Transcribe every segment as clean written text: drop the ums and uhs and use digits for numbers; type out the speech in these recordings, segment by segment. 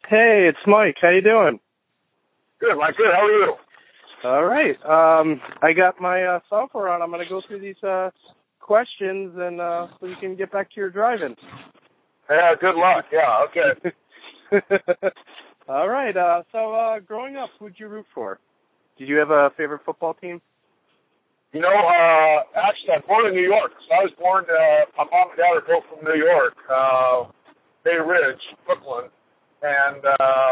Hey, it's Mike. How you doing? Good, Mike. Good. How are you? All right. I got my software on. I'm going to go through these questions, and so you can get back to your driving. Yeah, good luck. Yeah, okay. All right. So growing up, who'd you root for? Did you have a favorite football team? You know, actually, I'm born in New York. So I was born, my mom and dad are both from New York, Bay Ridge, Brooklyn. And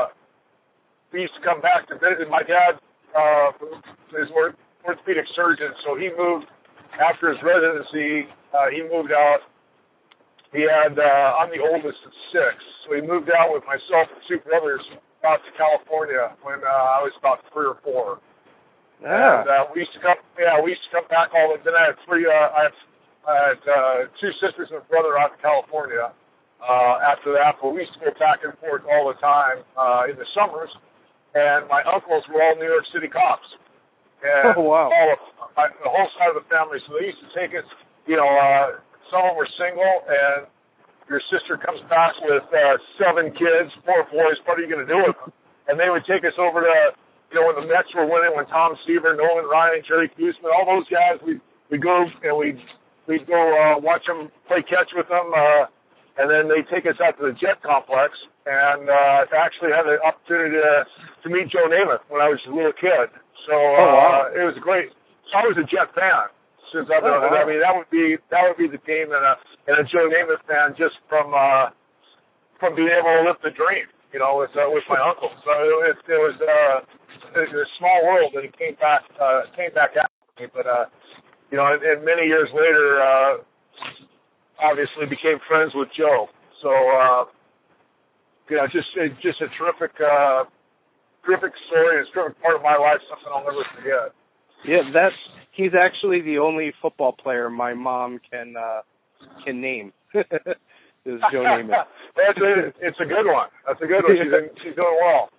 we used to come back to visit. My dad is an orthopedic surgeon, so he moved after his residency. He moved out. He had, I'm the oldest of six, so he moved out with myself and two brothers out to California when I was about 3 or 4. Yeah. And we used to come back all the. Then I had I had two sisters and a brother out in California. After that, but we used to go back and forth all the time in the summers. And my uncles were all New York City cops. And oh, wow. The whole side of the family. So they used to take us. You know, some of them were single, and your sister comes back with 7 kids, 4 boys. What are you going to do with them? And they would take us over to. You know, when the Mets were winning, when Tom Seaver, Nolan Ryan, Jerry Koosman, all those guys, we'd go and we'd go watch them play catch with them, and then they'd take us out to the Jet Complex, and I actually had the opportunity to meet Joe Namath when I was a little kid. So It was great. So I was a Jet fan since I've been. I mean, that would be the team, and a Joe Namath fan just from being able to live the dream. You know, with my uncle. So it was a small world, and it came back after me. But you know, and many years later, obviously became friends with Joe. So you know, just a terrific story. It's a terrific part of my life. Something I'll never forget. Yeah, he's actually the only football player my mom can name. Is Joe Namath. It's a good one. That's a good one. She's doing well.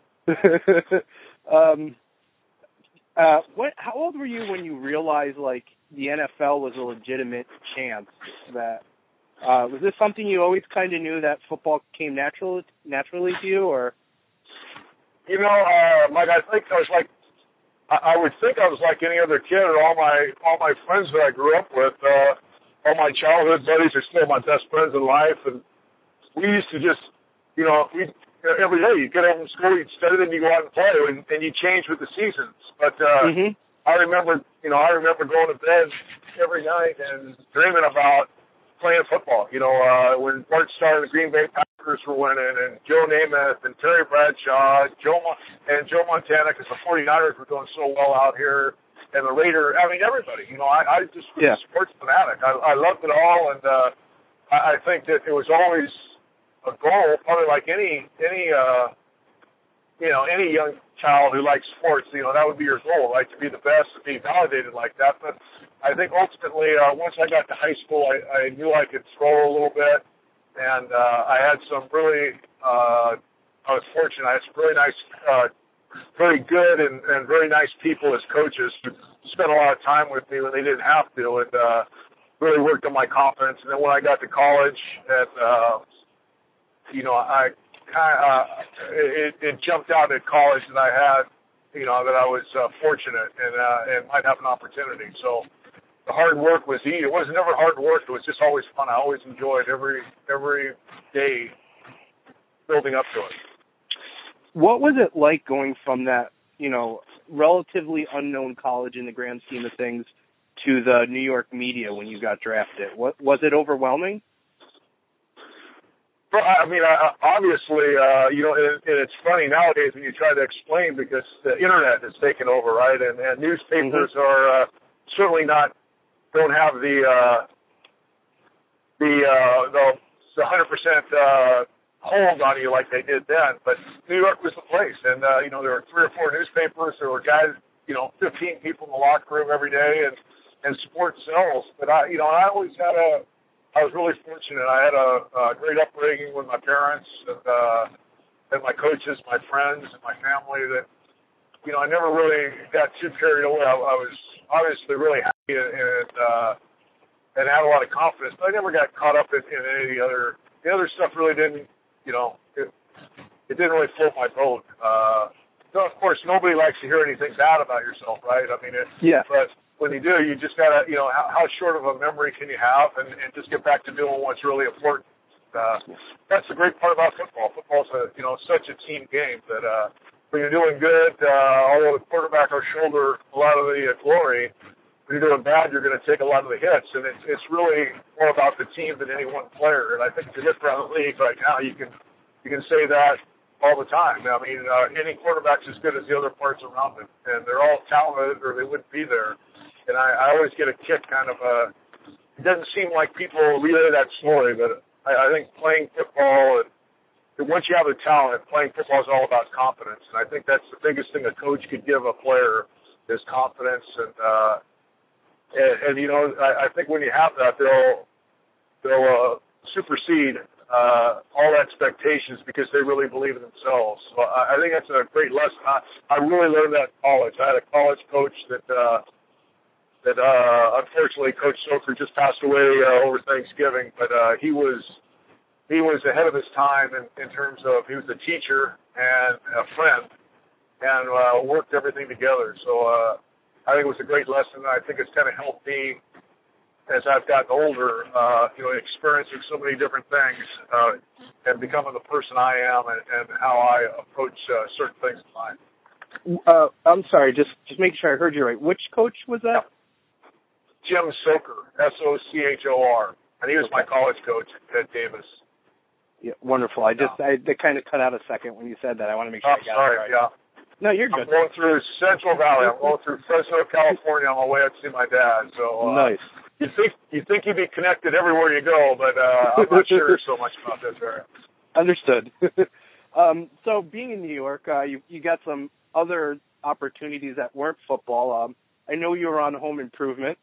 How old were you when you realized like the NFL was a legitimate chance? That was this something you always kind of knew that football came naturally to you, or? You know, Mike, I think I was like, I would think I was like any other kid, or all my friends that I grew up with. All my childhood buddies are still my best friends in life, and we used to just, you know, every day you get home from school, you'd study, then you go out and play, and you change with the seasons. But I remember going to bed every night and dreaming about playing football. You know, when Bart Starr and the Green Bay Packers were winning, and Joe Namath and Terry Bradshaw, Joe Montana, because the 49ers were doing so well out here. And the Raider, I mean, everybody. You know, I just was a sports fanatic. I loved it all, and I think that it was always a goal, probably like any young child who likes sports. You know, that would be your goal, right? To be the best, to be validated like that. But I think ultimately, once I got to high school, I knew I could throw a little bit, and I had some really. I was fortunate. I had some really nice. Very good and very nice people as coaches who spent a lot of time with me when they didn't have to, and really worked on my confidence. And then when I got to college, you know, I kind of it jumped out at college that I had, you know, that I was fortunate and might have an opportunity. So the hard work was easy. It was never hard work. It was just always fun. I always enjoyed every day building up to it. What was it like going from that, you know, relatively unknown college in the grand scheme of things to the New York media when you got drafted? Was it overwhelming? Well, I mean, obviously, you know, and it's funny nowadays when you try to explain because the internet has taken over, right? And newspapers are certainly don't have the 100% hold on you like they did then. But New York was the place, and you know, there were 3 or 4 newspapers. There were guys, you know, 15 people in the locker room every day, and sports sells. But I was really fortunate. I had a great upbringing with my parents and my coaches, my friends, and my family. That, you know, I never really got too carried away. I was obviously really happy and had a lot of confidence, but I never got caught up in any of the other. The other stuff really didn't, you know, it didn't really float my boat. So of course, nobody likes to hear anything bad about yourself, right? I mean, but when you do, you just gotta, how short of a memory can you have, and just get back to doing what's really important. That's the great part about football. Football's such a team game that when you're doing good, although the quarterback will shoulder a lot of the glory, when you're doing bad, you're going to take a lot of the hits, and it's really more about the team than any one player. And I think if you look around the league right now, you can say that all the time. I mean, any quarterback's as good as the other parts around them, and they're all talented, or they wouldn't be there. And I always get a kick, kind of it doesn't seem like people relay that story, but I think playing football, and once you have the talent, playing football is all about confidence. And I think that's the biggest thing a coach could give a player is confidence. And I think when you have that, they'll supersede all expectations because they really believe in themselves. So I think that's a great lesson. I really learned that in college. I had a college coach that unfortunately Coach Soker just passed away over Thanksgiving, but he was ahead of his time in terms of he was a teacher and a friend and worked everything together. So I think it was a great lesson. I think it's kind of helped me as I've gotten older, experiencing so many different things and becoming the person I am and how I approach certain things in life. I'm sorry, just make sure I heard you right. Which coach was that? Jim Soker, Sochor, and he was my college coach at Davis. Yeah, wonderful. They kind of cut out a second when you said that. I want to make sure I got it right. Yeah. No, you're good. I'm going through Central Valley. I'm going through Fresno, California on my way up to see my dad. So nice. You think you'd be connected everywhere you go, but I'm not sure so much about this area. Understood. So being in New York, you got some other opportunities that weren't football. I know you were on Home Improvement.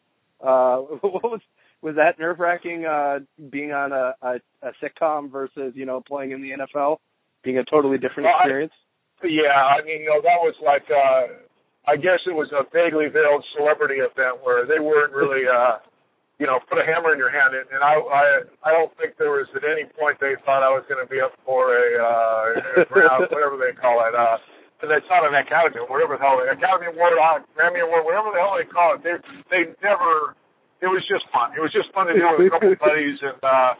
Was that nerve-wracking, being on a sitcom versus, playing in the NFL, being a totally different experience? Yeah, I mean, that was like, I guess it was a vaguely veiled celebrity event where they weren't really, put a hammer in your hand. And I don't think there was at any point they thought I was going to be up for a whatever they call it. And it's not an Academy, whatever the hell, Academy Award, Grammy Award, whatever the hell they call it. They never. It was just fun. It was just fun to do with a couple of buddies, and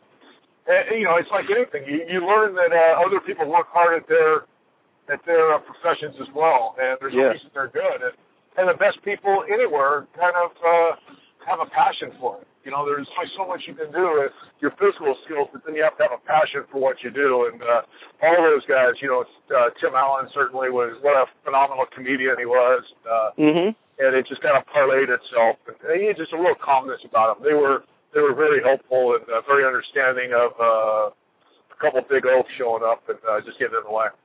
it's like anything. You learn that other people work hard at their professions as well, and there's a reason they're good. And the best people anywhere kind of have a passion for it. There's only so much you can do with your physical skills, but then you have to have a passion for what you do. And all those guys, Tim Allen certainly was, what a phenomenal comedian he was. And it just kind of parlayed itself. And he had just a real calmness about them. They were very helpful and very understanding of a couple of big oaks showing up and just getting in the way.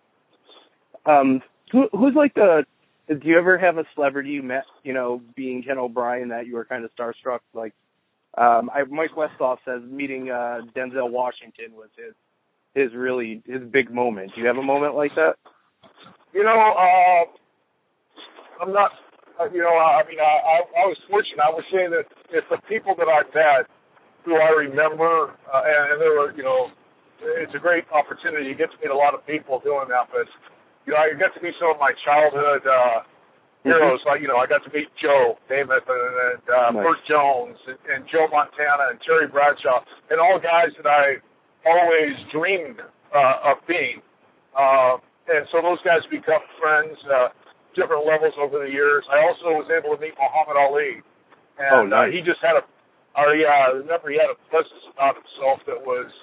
Who's like do you ever have a celebrity you met, being Ken O'Brien, that you were kind of starstruck? Like, Mike Westhoff says meeting Denzel Washington was his big moment. Do you have a moment like that? I'm not. I was fortunate. I would say that if the people that I met, who I remember, and there were, it's a great opportunity. You get to meet a lot of people doing that, but I got to meet some of my childhood heroes. Like, I got to meet Joe Namath and nice. Burt Jones and Joe Montana and Terry Bradshaw, and all guys that I always dreamed of being. And so those guys become friends. Different levels over the years. I also was able to meet Muhammad Ali. And nice. He just had I remember he had a presence about himself that was,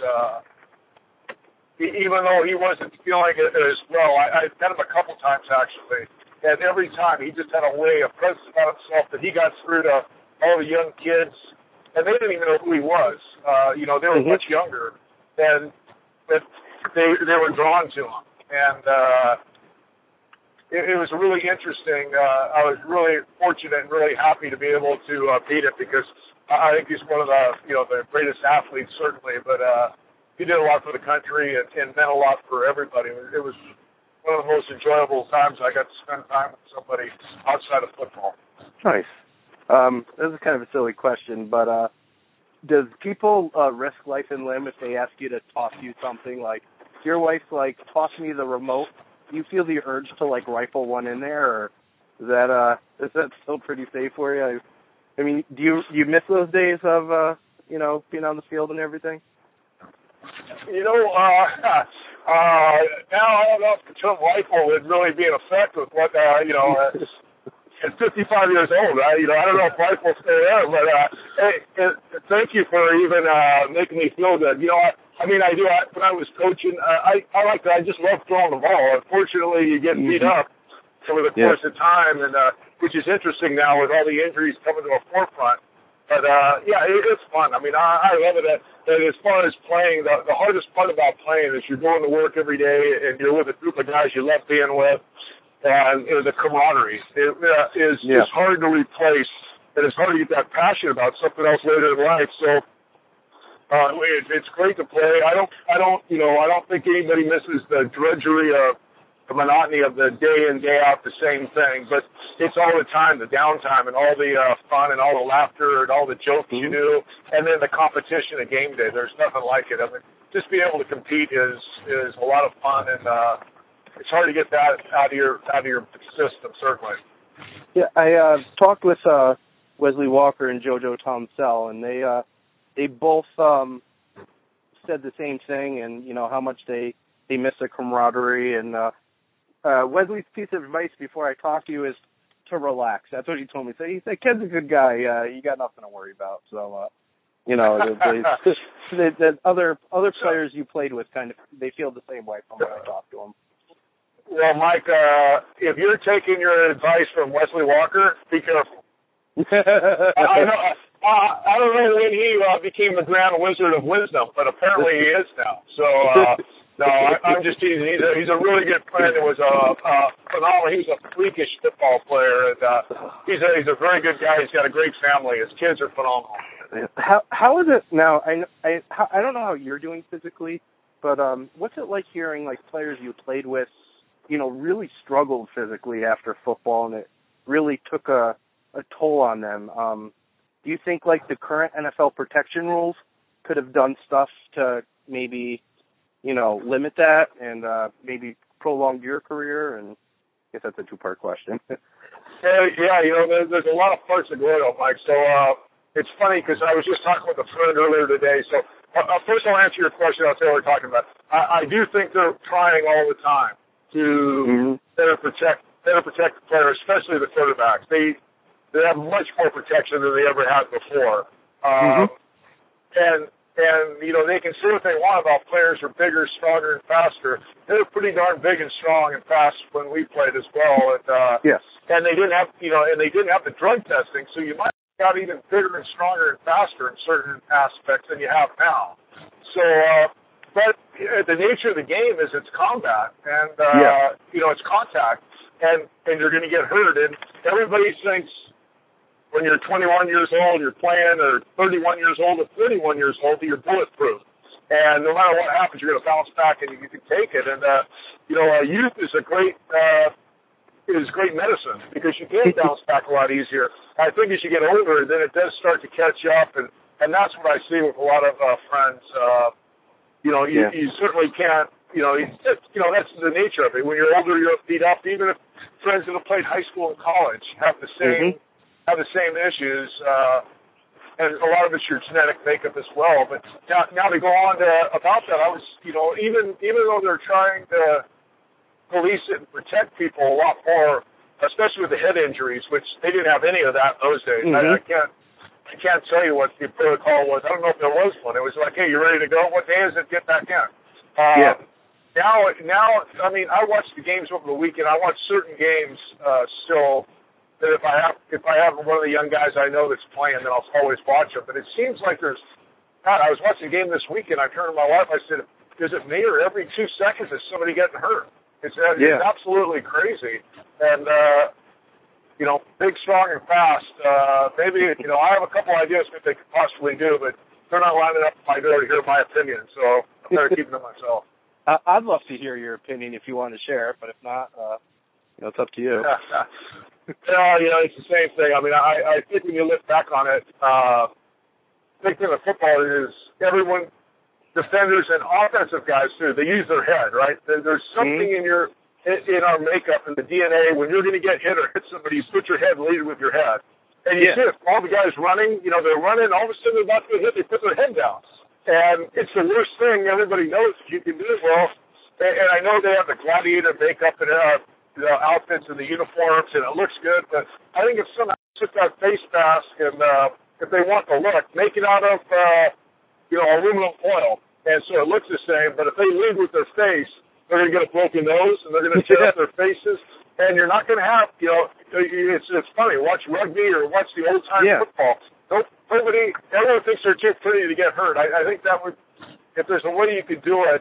even though he wasn't feeling it as well, I met him a couple times actually, and every time he just had a presence about himself that he got through to all the young kids, and they didn't even know who he was. They were much younger, and they were drawn to him. And, It was really interesting. I was really fortunate and really happy to be able to beat it because I think he's one of the greatest athletes, certainly. But he did a lot for the country and meant a lot for everybody. It was one of the most enjoyable times I got to spend time with somebody outside of football. Nice. This is kind of a silly question, but does people risk life and limb if they ask you to toss you something like, your wife's like, toss me the remote, do you feel the urge to like rifle one in there, or is that still pretty safe for you? I mean, do you miss those days of being on the field and everything? Now I don't know if the term rifle would really be in effect with what at 55 years old. I don't know if rifles stay there, but hey, thank you for even making me feel good. I do. When I was coaching, I like that. I just love throwing the ball. Unfortunately, you get beat up over the course of time, and which is interesting now with all the injuries coming to a forefront. But it's fun. I love it. And as far as playing, the hardest part about playing is you're going to work every day and you're with a group of guys you love being with, and the camaraderie is just hard to replace, and it's hard to get that passion about something else later in life. So it's great to play. I don't think anybody misses the drudgery of the monotony of the day in, day out, the same thing. But it's all the time, the downtime, and all the fun and all the laughter and all the jokes you do, and then the competition at game day. There's nothing like it. Just being able to compete is a lot of fun, and it's hard to get that out of your system, certainly. Yeah, I talked with Wesley Walker and JoJo Tom-Sell, and they both said the same thing, and how much they miss the camaraderie. And Wesley's piece of advice before I talk to you is to relax. That's what he told me. So he said, "Kid's a good guy. You got nothing to worry about." So the other players you played with they feel the same way from when I talk to them. Well, Mike, if you're taking your advice from Wesley Walker, be careful. I don't know when he became the Grand Wizard of Wisdom, but apparently he is now. So, no, I'm just teasing. He's a really good friend. It was phenomenal. He's a freakish football player, and he's a very good guy. He's got a great family. His kids are phenomenal. How is it now? I don't know how you're doing physically, but what's it like hearing like players you played with, really struggled physically after football, and it really took a toll on them? Do you think like the current NFL protection rules could have done stuff to maybe, limit that and maybe prolong your career? And I guess that's a two-part question. There's a lot of parts of it, Mike. So it's funny because I was just talking with a friend earlier today. So first I'll answer your question. I'll tell you what we're talking about. I do think they're trying all the time to better protect the players, especially the quarterbacks. They have much more protection than they ever had before. And they can say what they want about players who are bigger, stronger, and faster. They were pretty darn big and strong and fast when we played as well. And, yes. And they didn't have, they didn't have the drug testing, so you might have got even bigger and stronger and faster in certain aspects than you have now. So, but the nature of the game is it's combat, and it's contact, and you're going to get hurt. And everybody thinks when you're 21 years old, you're playing, or 31 years old, or 31 years old, you're bulletproof. And no matter what happens, you're going to bounce back, and you can take it. And youth is great medicine because you can bounce back a lot easier. I think as you get older, then it does start to catch up, and that's what I see with a lot of friends. You certainly can't. That's the nature of it. When you're older, you're beat up. Even if friends that have played high school and college have the same issues, and a lot of it's your genetic makeup as well. But now to go on about that, I was, even though they're trying to police it and protect people a lot more, especially with the head injuries, which they didn't have any of that in those days. I can't tell you what the protocol was. I don't know if there was one. It was like, hey, you ready to go? What day is it? Get back in. Now, I watch the games over the weekend. I watch certain games still. That if I have one of the young guys I know that's playing, then I'll always watch them. But it seems like I was watching a game this weekend. I turned to my wife. I said, "Is it me or every 2 seconds is somebody getting hurt?" It's absolutely crazy. And big, strong, and fast. Maybe I have a couple ideas what they could possibly do, but they're not lining up at my door to hear my opinion. So I better keep it to myself. I'd love to hear your opinion if you want to share it, but if not, it's up to you. It's the same thing. I think when you look back on it, big thing of football is defenders and offensive guys too. They use their head, right? There's something in our makeup and the DNA when you're going to get hit or hit somebody, you put your head and lead with your head. And you see it, all the guys running, they're running, all of a sudden they're about to get hit, they put their head down. And it's the worst thing. Everybody knows that you can do it well. And I know they have the gladiator makeup and the outfits and the uniforms, and it looks good, but I think if someone took that face mask and if they want the look, make it out of aluminum foil, and so it looks the same. But if they lead with their face, they're going to get a broken nose, and they're going to tear up their faces, and you're not going to have, it's funny, watch rugby or watch the old-time football. Everyone thinks they're too pretty to get hurt. I think that would, if there's a way you could do it,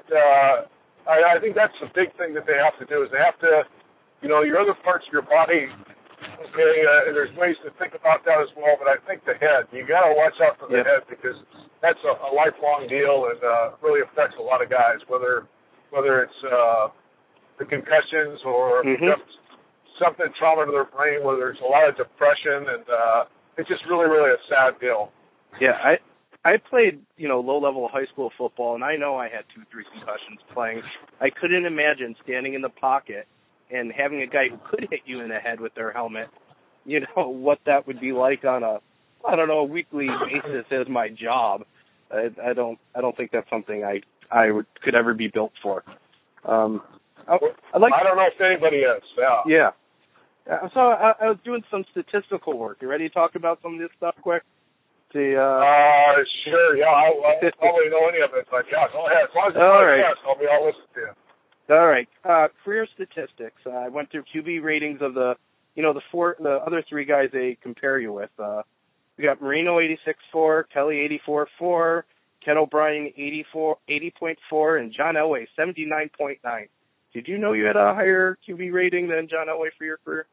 I think that's the big thing that they have to do is they have to, your other parts of your body, okay, there's ways to think about that as well, but I think the head, you got to watch out for the head because that's a lifelong deal and really affects a lot of guys, whether it's the concussions or something trauma to their brain, where there's a lot of depression, and it's just really, really a sad deal. Yeah, I played, low-level high school football, and I know I had 2-3 concussions playing. I couldn't imagine standing in the pocket and having a guy who could hit you in the head with their helmet, what that would be like on a weekly basis as my job. I don't think that's something I could ever be built for. I don't know if anybody is. Yeah. So I was doing some statistical work. You ready to talk about some of this stuff quick? Sure. Yeah, I don't probably know any of it, but yeah, go ahead. As long as it's all right. I'll listen to you. All right. Career statistics. I went through QB ratings of the other three guys they compare you with. We got Marino 86.4, Kelly 84.4, Ken O'Brien 80.4, and John Elway 79.9. Did you know you had a higher QB rating than John Elway for your career?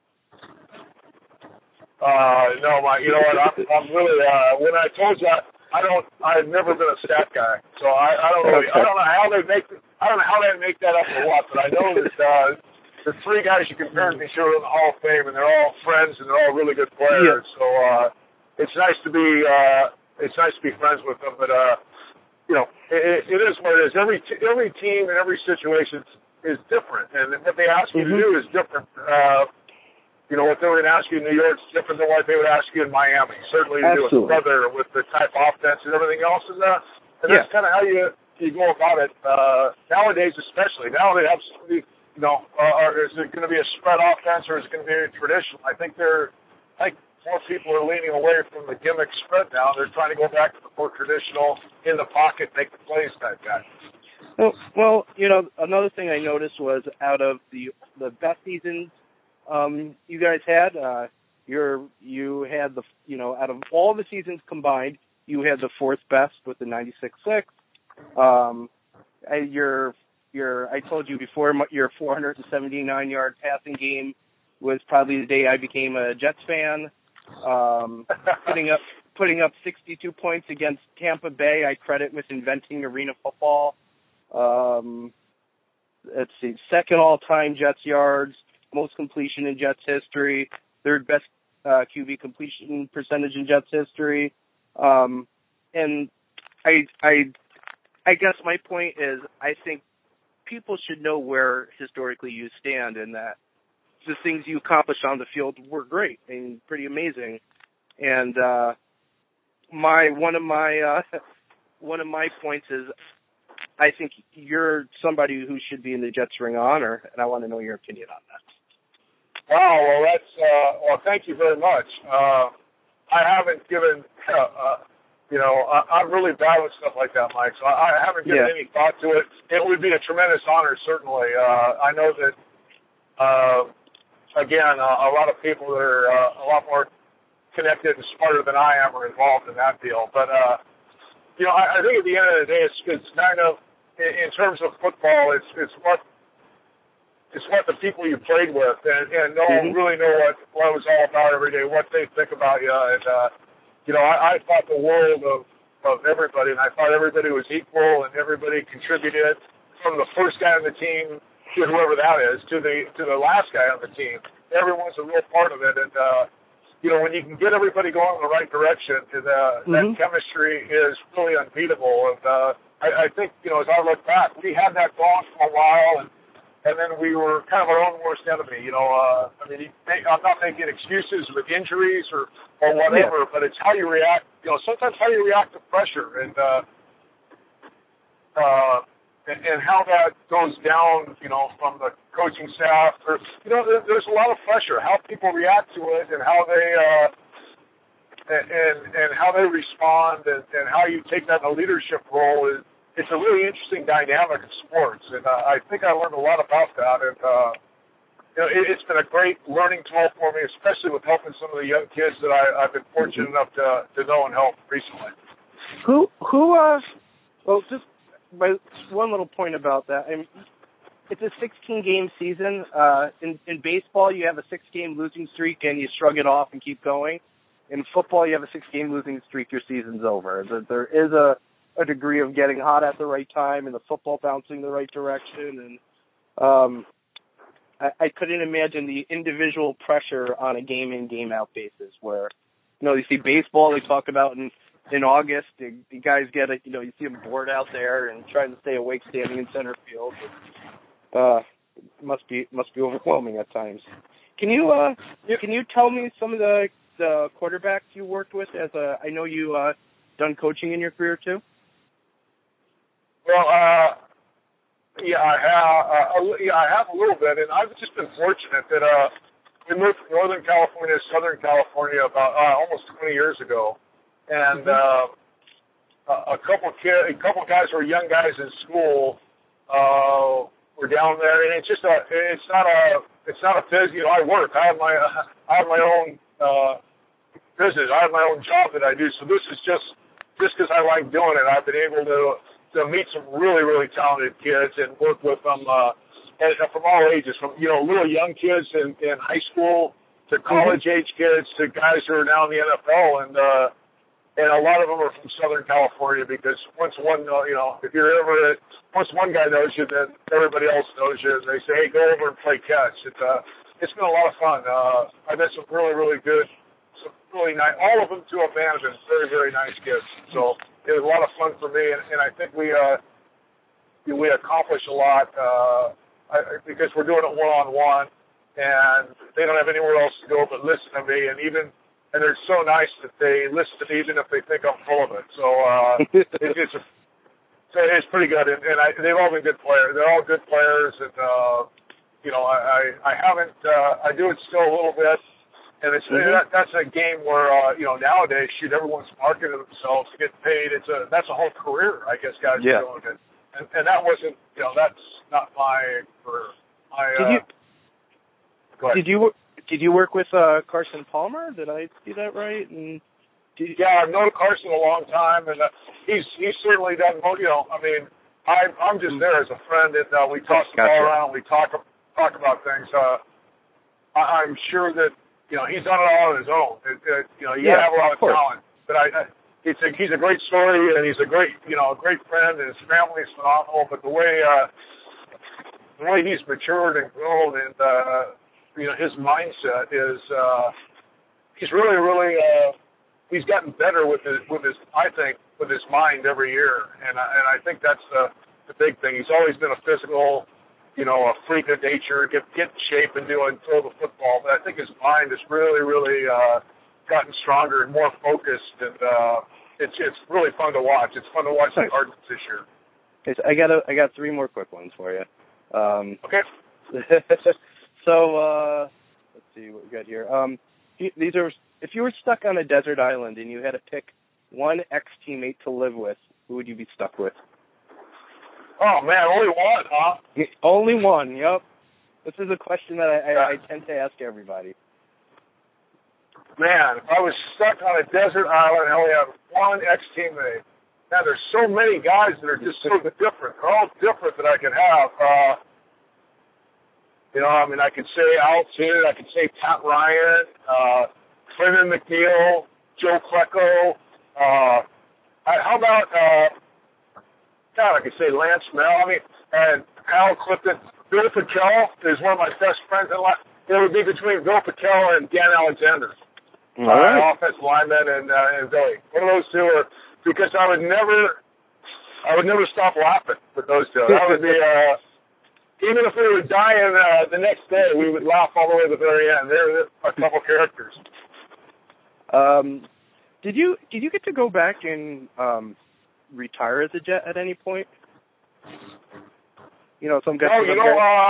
No, you know what? I'm really when I told you I've never been a stat guy, so I don't know. Okay. I don't know how they make that up or what, but I know that the three guys you compared me to are in the Hall of Fame, and they're all friends and they're all really good players. Yeah. So it's nice to be friends with them. But it is what it is. Every team and every situation is different, and what they ask you to do is different. What they were going to ask you in New York is different than what they would ask you in Miami. Certainly to do with the weather, with the type of offense and everything else. And that's kind of how you go about it. Nowadays, especially. Now they have, is it going to be a spread offense or is it going to be traditional? I think more people are leaning away from the gimmick spread now. They're trying to go back to the more traditional, in the pocket, make the plays type guy. Well, another thing I noticed was out of the best seasons you guys had, you had out of all the seasons combined, you had the fourth best with the 96.6. I told you before, your 479-yard passing game was probably the day I became a Jets fan. Putting up 62 points against Tampa Bay, I credit with inventing arena football. Let's see, second all-time Jets yards, most completion in Jets history, third best QB completion percentage in Jets history. And I guess my point is I think people should know where historically you stand and that the things you accomplished on the field were great and pretty amazing. And one of my points is I think you're somebody who should be in the Jets Ring of Honor, and I want to know your opinion on that. Oh, well, that's thank you very much. I haven't given, I'm really bad with stuff like that, Mike, so I haven't given any thought to it. It would be a tremendous honor, certainly. I know that, again, a lot of people that are a lot more connected and smarter than I am are involved in that deal. But, I think at the end of the day, it's kind of, in terms of football, it's what the people you played with and really know what it was all about every day, what they think about you. And, I thought the world of everybody, and I thought everybody was equal and everybody contributed from the first guy on the team to whoever that is to the last guy on the team. Everyone's a real part of it. And, when you can get everybody going in the right direction, that chemistry is really unbeatable. And I think, as I look back, we had that going for a while, and then we were kind of our own worst enemy. I'm not making excuses with injuries or whatever, but it's how you react. Sometimes how you react to pressure and how that goes down. From the coaching staff, or there's a lot of pressure. How people react to it and how they and how they respond and how you take that in a leadership role is. It's a really interesting dynamic of sports, and I think I learned a lot about that. And it's been a great learning tool for me, especially with helping some of the young kids that I've been fortunate enough to know and help recently. Well, just one little point about that. I mean, it's a 16-game season. In baseball, you have a 6-game losing streak and you shrug it off and keep going. In football, you have a 6-game losing streak. Your season's over. There is a degree of getting hot at the right time and the football bouncing the right direction. And I couldn't imagine the individual pressure on a game in, game out basis where, you see baseball, they talk about in August, the guys get it, you see them bored out there and trying to stay awake standing in center field. It must be overwhelming at times. Can you tell me some of the quarterbacks you worked with I know you done coaching in your career too? Well, I have a little bit, and I've just been fortunate that we moved from Northern California to Southern California about almost 20 years ago, and a couple guys who were young guys in school were down there, and it's not a business. I work. I have my own business. I have my own job that I do. So this is just because I like doing it. I've been able to meet some really, really talented kids and work with them from all ages, from little young kids in high school to college age kids to guys who are now in the NFL, and a lot of them are from Southern California because once one guy knows you, then everybody else knows you, and they say, hey, go over and play catch. It's been a lot of fun. I met some really, really good, some really nice, all of them to a man have been very, very nice kids. So it was a lot of fun for me, and I think we accomplish a lot because we're doing it one-on-one, and they don't have anywhere else to go but listen to me, and they're so nice that they listen to me even if they think I'm full of it. So it's pretty good, and they've all been good players. They're all good players, and I haven't I do it still a little bit. And that's a game where nowadays, everyone's marketing themselves to get paid. That's a whole career, I guess, guys are doing it. And that wasn't, that's not my career. Go ahead. Did you work with Carson Palmer? Did I see that right? I've known Carson a long time, and he's certainly done. I'm just there as a friend, and we toss the ball around. We talk about things. I'm sure that. He's done it all on his own. You gotta have a lot of talent. But he's a great story, and he's a great friend, and his family is phenomenal. But the way he's matured and grown, and his mindset is, he's really, really, he's gotten better with his mind every year, and I think that's the big thing. He's always been a physical. A freak of nature, get in shape and throw the football. But I think his mind has really, really gotten stronger and more focused, and it's really fun to watch. It's fun to watch the Cardinals this year. I got 3 more quick ones for you. Okay. So let's see what we got here. These are if you were stuck on a desert island and you had to pick one ex-teammate to live with, who would you be stuck with? Oh, man, only one, huh? Only one, yep. This is a question that I tend to ask everybody. Man, if I was stuck on a desert island and I only have one ex-teammate, man, there's so many guys that are just so different. They're all different that I could have. I could say Alton, I could say Pat Ryan, Clinton McNeil, Joe Klecko. How about... I could say Lance Mel. And Al Clifton. Bill Patel is one of my best friends in life. It would be between Bill Patel and Dan Alexander. All right. Offensive lineman and Billy. One of those two are, because I would never I would never stop laughing with those two. That would be, even if we were dying the next day, we would laugh all the way to the very end. They're a couple characters. Did you get to go back and retire as a Jet at any point? You know, some guys. No, never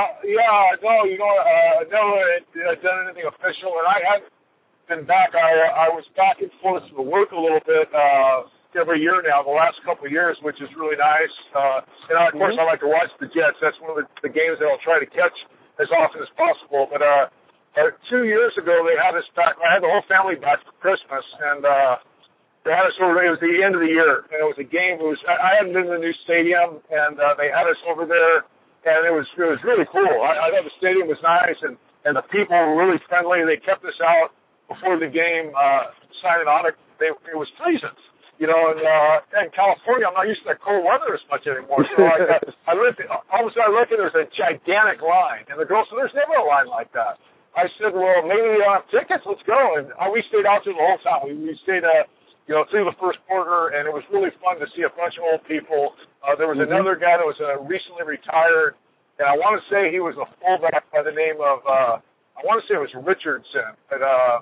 done anything official, and I hadn't been back. I was back and forth to work a little bit every year now, the last couple of years, which is really nice. And of course, I like to watch the Jets. That's one of the games that I'll try to catch as often as possible. But 2 years ago, they had us back. I had the whole family back for Christmas, and they had us over. It was the end of the year, and it was a game. I hadn't been to the new stadium, and they had us over there, and it was really cool. I thought the stadium was nice, and the people were really friendly. They kept us out before the game, signing on. It was freezing. You know, and in California, I'm not used to that cold weather as much anymore. So I looked, all of a sudden I looked and there's a gigantic line. And the girl said, there's never a line like that. I said, well, maybe we don't have tickets. Let's go. And we stayed out through the whole time. We stayed, through the first quarter, and it was really fun to see a bunch of old people. There was another guy that was recently retired, and I want to say he was a fullback by the name of, I want to say it was Richardson. But,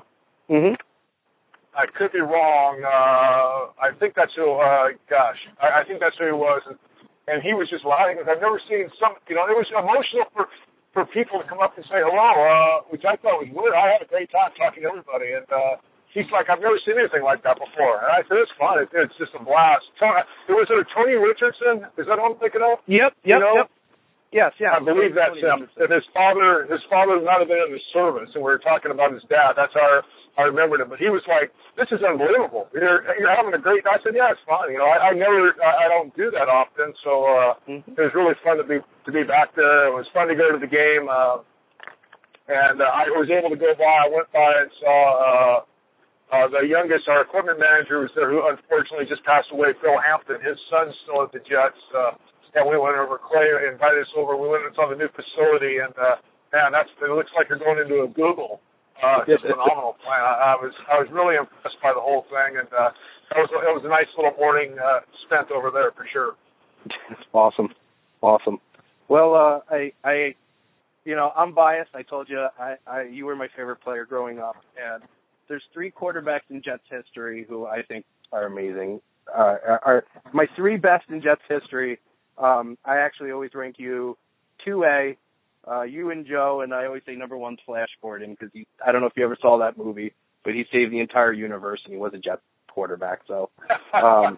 I could be wrong. I think that's who, I think that's who he was. And he was just laughing because I've never seen it was emotional for people to come up and say hello, which I thought was weird. I had a great time talking to everybody. And he's like, I've never seen anything like that before. And I said, it's fun. It's just a blast. Was it a Tony Richardson? Is that who I'm thinking of? Yep. Yes, yeah. I believe that's him. And his father might have been in the service, and we were talking about his dad. That's how I remembered him. But he was like, this is unbelievable. You're having a great night. I said, yeah, it's fun. You know, I don't do that often. So it was really fun to be back there. It was fun to go to the game. And I was able to go by. I went by and saw the youngest, our equipment manager was there, who unfortunately just passed away, Phil Hampton. His son's still at the Jets. And we went over, Clay invited us over. We went and saw the new facility, and man, it looks like you're going into a Google. Just a phenomenal plan. I was really impressed by the whole thing, and it was a nice little morning spent over there for sure. Awesome. Well, I'm biased. I told you you were my favorite player growing up, and there's 3 quarterbacks in Jets history who I think are amazing. Are my 3 best in Jets history. I actually always rank you 2A, you and Joe, and I always say number 1 Flash Gordon, because I don't know if you ever saw that movie, but he saved the entire universe and he was a Jets quarterback. So, I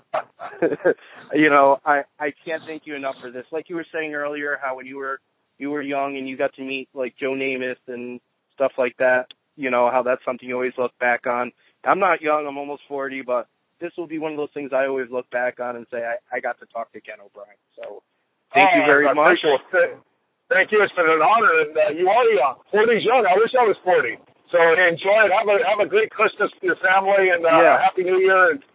can't thank you enough for this. Like you were saying earlier, how when you were young and you got to meet like Joe Namath and stuff like that, how that's something you always look back on. I'm not young, I'm almost 40, but this will be one of those things I always look back on and say, I got to talk to Ken O'Brien. So thank you very much. Thank you. It's been an honor. And you are young. 40's young. I wish I was 40. So enjoy it. Have a great Christmas with your family, and Happy New Year. And